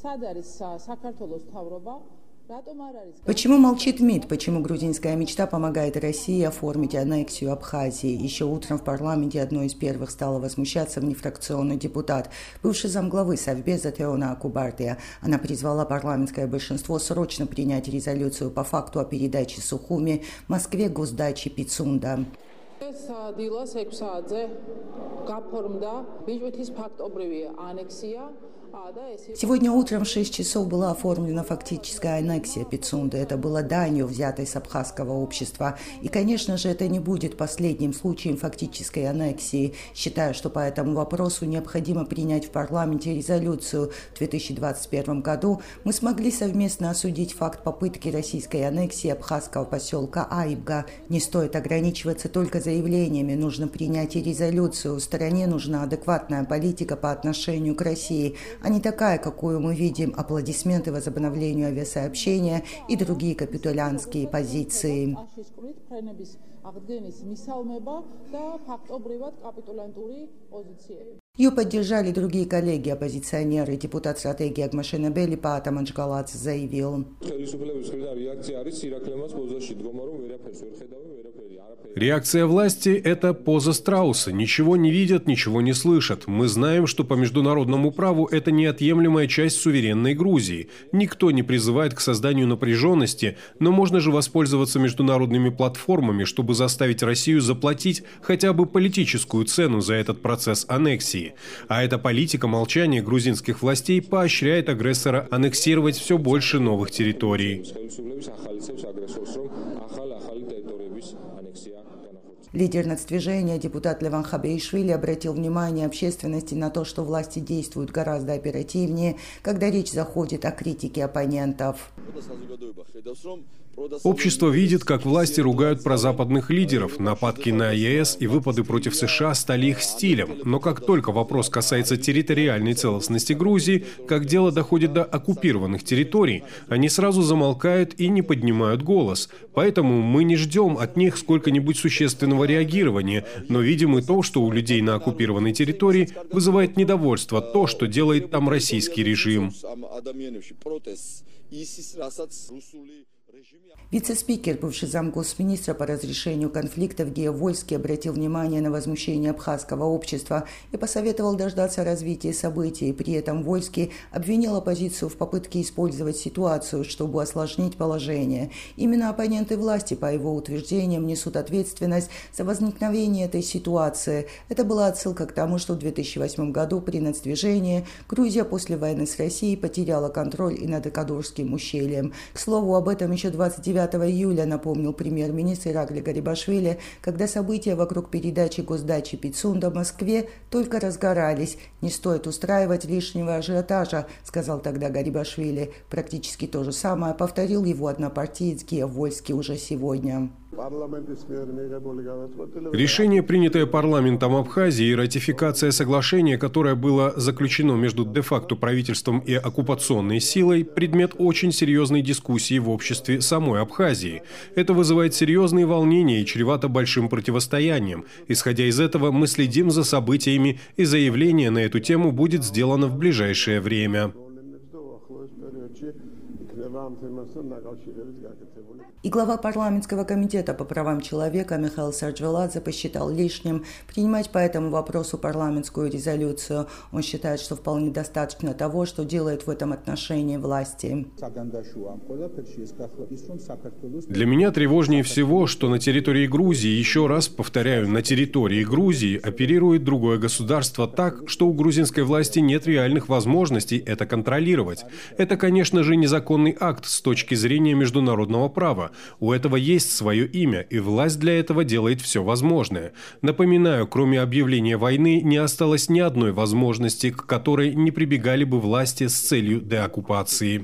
Почему молчит МИД? Почему грузинская мечта помогает России оформить аннексию Абхазии? Еще утром в парламенте одной из первых стала возмущаться внефракционный депутат, бывший замглавы Совбеза Теона Акубардия. Она призвала парламентское большинство срочно принять резолюцию по факту о передаче Сухуми Москве госдачи Пицунда. Сегодня утром в 6 часов была оформлена фактическая аннексия Пицунды. Это было данью, взятой с абхазского общества. И, конечно же, это не будет последним случаем фактической аннексии. Считаю, что по этому вопросу необходимо принять в парламенте резолюцию. В 2021 году мы смогли совместно осудить факт попытки российской аннексии абхазского поселка Айбга. Не стоит ограничиваться только заявлениями, нужно принять и резолюцию. Стране нужна адекватная политика по отношению к России, а не такая, какую мы видим, аплодисменты возобновлению авиасообщения и другие капитулянские позиции. Ее поддержали другие коллеги-оппозиционеры. Депутат стратегии Агмашенебели Паата Манчгаладзе заявил: реакция власти – это поза страуса. Ничего не видят, ничего не слышат. Мы знаем, что по международному праву это неотъемлемая часть суверенной Грузии. Никто не призывает к созданию напряженности, но можно же воспользоваться международными платформами, чтобы заставить Россию заплатить хотя бы политическую цену за этот процесс аннексии. А эта политика молчания грузинских властей поощряет агрессора аннексировать все больше новых территорий. Лидер нацдвижения, депутат Леван Хабеишвили, обратил внимание общественности на то, что власти действуют гораздо оперативнее, когда речь заходит о критике оппонентов. Общество видит, как власти ругают прозападных лидеров. Нападки на ЕС и выпады против США стали их стилем. Но как только вопрос касается территориальной целостности Грузии, как дело доходит до оккупированных территорий, они сразу замолкают и не поднимают голос. Поэтому мы не ждем от них сколько-нибудь существенного реагирования, но видим и то, что у людей на оккупированной территории вызывает недовольство то, что делает там российский режим. Вице-спикер, бывший замгосминистра по разрешению конфликтов Гео Вольский, обратил внимание на возмущение абхазского общества и посоветовал дождаться развития событий. При этом Вольский обвинил оппозицию в попытке использовать ситуацию, чтобы осложнить положение. Именно оппоненты власти, по его утверждениям, несут ответственность за возникновение этой ситуации. Это была отсылка к тому, что в 2008 году при нацдвижении Грузия после войны с Россией потеряла контроль и над Экадорским ущельем. К слову, об этом еще 29 июля напомнил премьер-министр Иракли Гарибашвили, когда события вокруг передачи госдачи Пицунда Москве только разгорались. «Не стоит устраивать лишнего ажиотажа», — сказал тогда Гарибашвили. Практически то же самое повторил его однопартиец Гео Вольский уже сегодня. Решение, принятое парламентом Абхазии, и ратификация соглашения, которое было заключено между де-факто правительством и оккупационной силой, предмет очень серьезной дискуссии в обществе самой Абхазии. Это вызывает серьезные волнения и чревато большим противостоянием. Исходя из этого, мы следим за событиями, и заявление на эту тему будет сделано в ближайшее время. И глава парламентского комитета по правам человека Михаил Сарджвеладзе посчитал лишним принимать по этому вопросу парламентскую резолюцию. Он считает, что вполне достаточно того, что делает в этом отношении власти. Для меня тревожнее всего, что на территории Грузии, еще раз повторяю, на территории Грузии оперирует другое государство так, что у грузинской власти нет реальных возможностей это контролировать. Это, конечно же, незаконный акт с точки зрения международного права. У этого есть свое имя, и власть для этого делает все возможное. Напоминаю, кроме объявления войны, не осталось ни одной возможности, к которой не прибегали бы власти с целью деоккупации.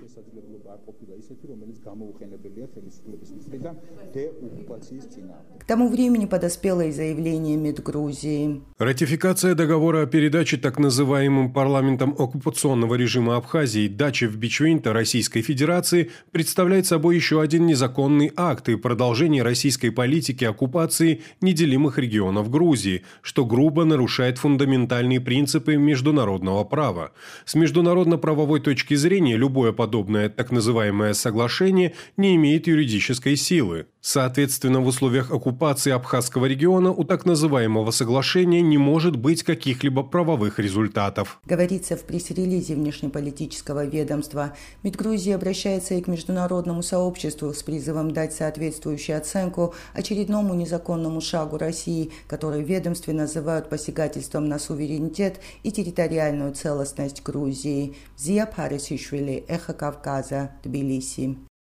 К тому времени подоспело и заявление МИД Грузии. Ратификация договора о передаче так называемым парламентом оккупационного режима Абхазии дачи в Бичвинта Российской Федерации представляет собой еще один незаконный акт и продолжение российской политики оккупации неделимых регионов Грузии, что грубо нарушает фундаментальные принципы международного права. С международно-правовой точки зрения любое подобное так называемое соглашение не имеет юридической силы. Соответственно, в условиях оккупации Абхазского региона у так называемого соглашения не может быть каких-либо правовых результатов. Говорится в пресс-релизе внешнеполитического ведомства. МИД Грузии обращается и к международному сообществу с призывом дать соответствующую оценку очередному незаконному шагу России, который ведомстве называют посягательством на суверенитет и территориальную целостность Грузии. Зия Парисишвили, Эхо Кавказа, Тбилиси.